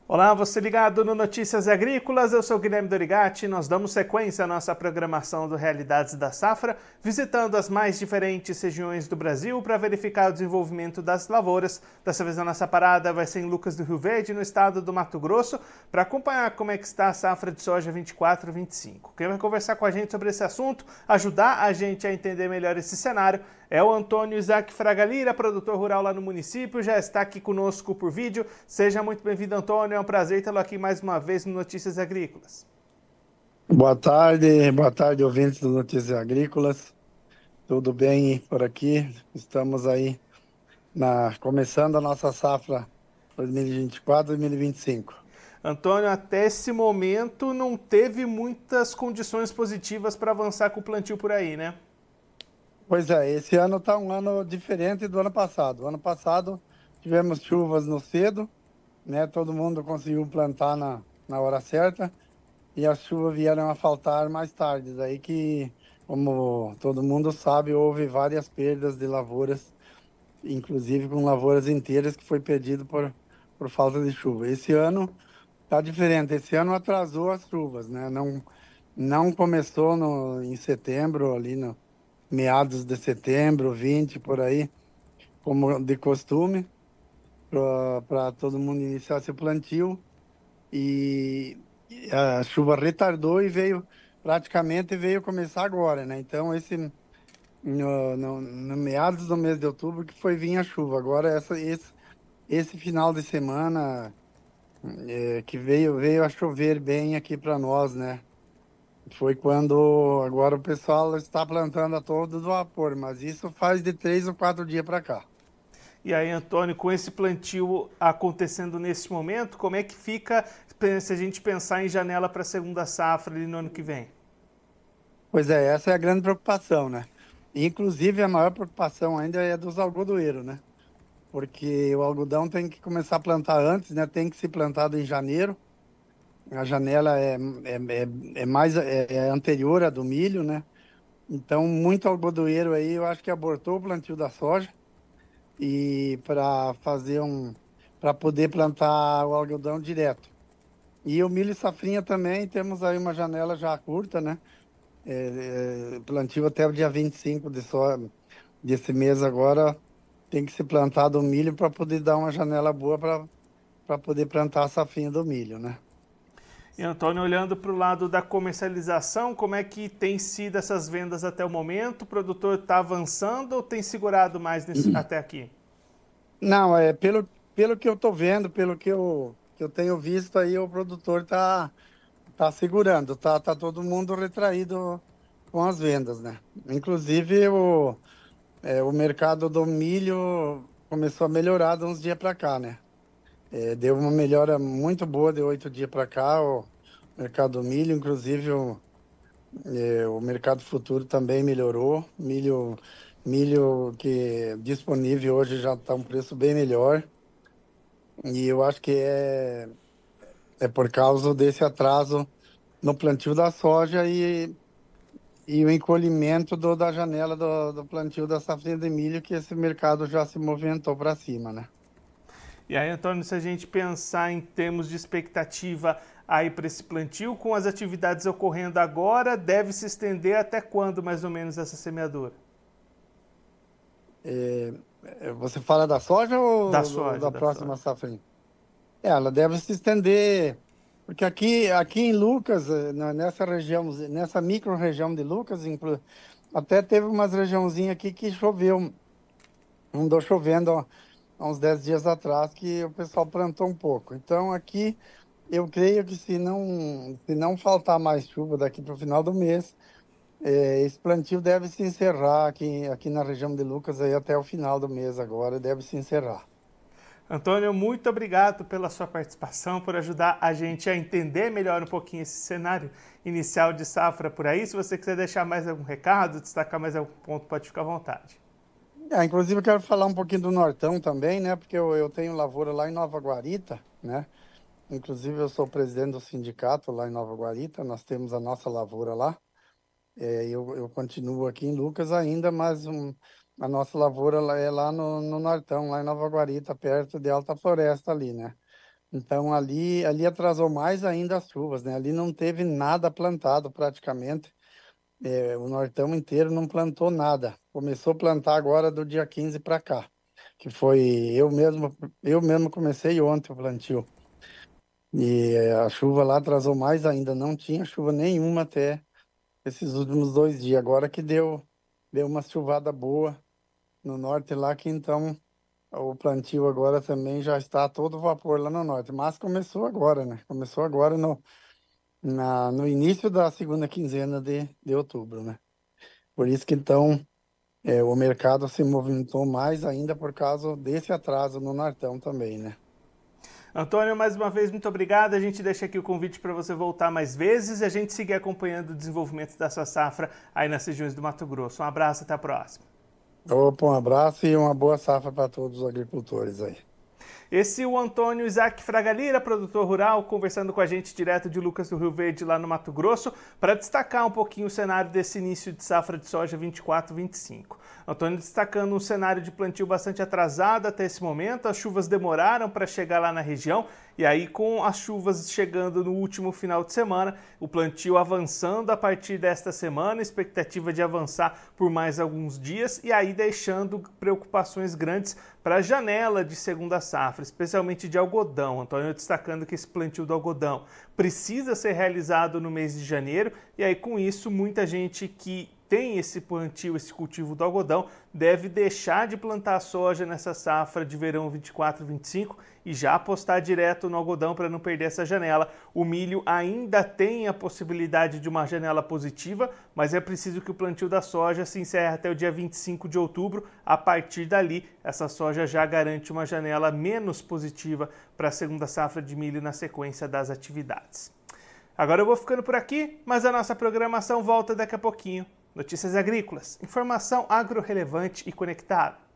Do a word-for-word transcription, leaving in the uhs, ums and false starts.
Olá, você ligado no Notícias Agrícolas, eu sou Guilherme Dorigatti. Nós damos sequência à nossa programação do Realidades da Safra, visitando as mais diferentes regiões do Brasil para verificar o desenvolvimento das lavouras. Dessa vez a nossa parada vai ser em Lucas do Rio Verde, no estado do Mato Grosso, para acompanhar como é que está a safra de soja vinte e quatro vinte e cinco. Quem vai conversar com a gente sobre esse assunto, ajudar a gente a entender melhor esse cenário, é o Antônio Isaac Fragalira, produtor rural lá no município, já está aqui conosco por vídeo. Seja muito bem-vindo, Antônio, é um prazer tê-lo aqui mais uma vez no Notícias Agrícolas. Boa tarde, boa tarde, ouvintes do Notícias Agrícolas. Tudo bem por aqui? Estamos aí na, começando a nossa safra dois mil e vinte e quatro, dois mil e vinte e cinco. Antônio, até esse momento não teve muitas condições positivas para avançar com o plantio por aí, né? Pois é, esse ano está um ano diferente do ano passado. O ano passado tivemos chuvas no cedo, né? Todo mundo conseguiu plantar na, na hora certa e as chuvas vieram a faltar mais tarde. Daí que, como todo mundo sabe, houve várias perdas de lavouras, inclusive com lavouras inteiras que foi perdido por, por falta de chuva. Esse ano está diferente. Esse ano atrasou as chuvas, né? Não, não começou no, em setembro, ali no meados de setembro, vinte por aí, como de costume, para todo mundo iniciar seu plantio. E e a chuva retardou e veio, praticamente veio começar agora, né? Então, esse no, no, no meados do mês de outubro que foi vir a chuva. Agora, essa, esse, esse final de semana é, que veio, veio a chover bem aqui para nós, né? Foi quando agora o pessoal está plantando a todo vapor, mas isso faz de três ou quatro dias para cá. E aí, Antônio, com esse plantio acontecendo nesse momento, como é que fica se a gente pensar em janela para a segunda safra ali no ano que vem? Pois é, essa é a grande preocupação, né? Inclusive, a maior preocupação ainda é dos algodoeiros, né? Porque o algodão tem que começar a plantar antes, né? Tem que ser plantado em janeiro. A janela é, é, é, é mais é, é anterior à do milho, né? Então, muito algodoeiro aí, eu acho que abortou o plantio da soja e para fazer um, para poder plantar o algodão direto. E o milho e safrinha também, temos aí uma janela já curta, né? É, é, plantio até o dia vinte e cinco de só, desse mês agora, tem que ser plantado o milho para poder dar uma janela boa para para poder plantar a safrinha do milho, né? E Antônio, olhando para o lado da comercialização, como é que tem sido essas vendas até o momento? O produtor está avançando ou tem segurado mais nesse, até aqui? Não, é pelo, pelo que eu tô vendo, pelo que eu, que eu tenho visto aí, o produtor tá, tá segurando, tá, tá todo mundo retraído com as vendas, né? Inclusive o, é, o mercado do milho começou a melhorar de uns dias para cá, né? É, deu uma melhora muito boa de oito dias para cá, o mercado do milho, inclusive o, é, o mercado futuro também melhorou. Milho, milho que é disponível hoje já está um preço bem melhor. E eu acho que é, é por causa desse atraso no plantio da soja e, e o encolhimento do, da janela do, do plantio da safrinha de milho que esse mercado já se movimentou para cima, né? E aí, Antônio, se a gente pensar em termos de expectativa aí para esse plantio, com as atividades ocorrendo agora, deve se estender até quando mais ou menos essa semeadura? É, é, você fala da soja Da ou do- soja, da da próxima soja. safrinha? É, ela deve se estender, porque aqui, aqui em Lucas, eh, na- nessa região, nessa micro-região de Lucas, inclu- até teve umas regiãozinhas aqui que choveu, andou chovendo ó, há uns dez dias atrás, que o pessoal plantou um pouco. Então, aqui, eu creio que se não, se não faltar mais chuva daqui para o final do mês, eh, esse plantio deve se encerrar aqui, aqui na região de Lucas aí até o final do mês agora, deve se encerrar. Antônio, muito obrigado pela sua participação, por ajudar a gente a entender melhor um pouquinho esse cenário inicial de safra por aí. Se você quiser deixar mais algum recado, destacar mais algum ponto, pode ficar à vontade. É, inclusive, eu quero falar um pouquinho do Nortão também, né? Porque eu, eu tenho lavoura lá em Nova Guarita, né? Inclusive, eu sou presidente do sindicato lá em Nova Guarita, nós temos a nossa lavoura lá. É, eu, eu continuo aqui em Lucas ainda, mas um, a nossa lavoura lá é lá no, no Nortão, lá em Nova Guarita, perto de Alta Floresta ali, né? Então ali, ali atrasou mais ainda as chuvas, né? Ali não teve nada plantado praticamente. É, o Nortão inteiro não plantou nada. Começou a plantar agora do dia quinze para cá, que foi eu mesmo, eu mesmo comecei ontem o plantio. E é, a chuva lá atrasou mais ainda, não tinha chuva nenhuma até esses últimos dois dias. Agora que deu, deu uma chuvada boa no norte lá, que então o plantio agora também já está a todo vapor lá no norte. Mas começou agora, né? Começou agora no, na, no início da segunda quinzena de, de outubro, né? Por isso que então é, o mercado se movimentou mais ainda por causa desse atraso no Nortão também, né? Antônio, mais uma vez, muito obrigado. A gente deixa aqui o convite para você voltar mais vezes e a gente seguir acompanhando o desenvolvimento da sua safra aí nas regiões do Mato Grosso. Um abraço, até a próxima. Opa, um abraço e uma boa safra para todos os agricultores aí. Esse é o Antônio Isaac Fragalira, produtor rural, conversando com a gente direto de Lucas do Rio Verde, lá no Mato Grosso, para destacar um pouquinho o cenário desse início de safra de soja vinte e quatro vinte e cinco. Antônio destacando um cenário de plantio bastante atrasado até esse momento, as chuvas demoraram para chegar lá na região, e aí com as chuvas chegando no último final de semana, o plantio avançando a partir desta semana, expectativa de avançar por mais alguns dias, e aí deixando preocupações grandes para a janela de segunda safra, especialmente de algodão. Antônio destacando que esse plantio do algodão precisa ser realizado no mês de janeiro, e aí com isso muita gente que tem esse plantio, esse cultivo do algodão, deve deixar de plantar soja nessa safra de verão vinte e quatro vinte e cinco e já apostar direto no algodão para não perder essa janela. O milho ainda tem a possibilidade de uma janela positiva, mas é preciso que o plantio da soja se encerre até o dia vinte e cinco de outubro. A partir dali, essa soja já garante uma janela menos positiva para a segunda safra de milho na sequência das atividades. Agora eu vou ficando por aqui, mas a nossa programação volta daqui a pouquinho. Notícias agrícolas, informação agro-relevante e conectada.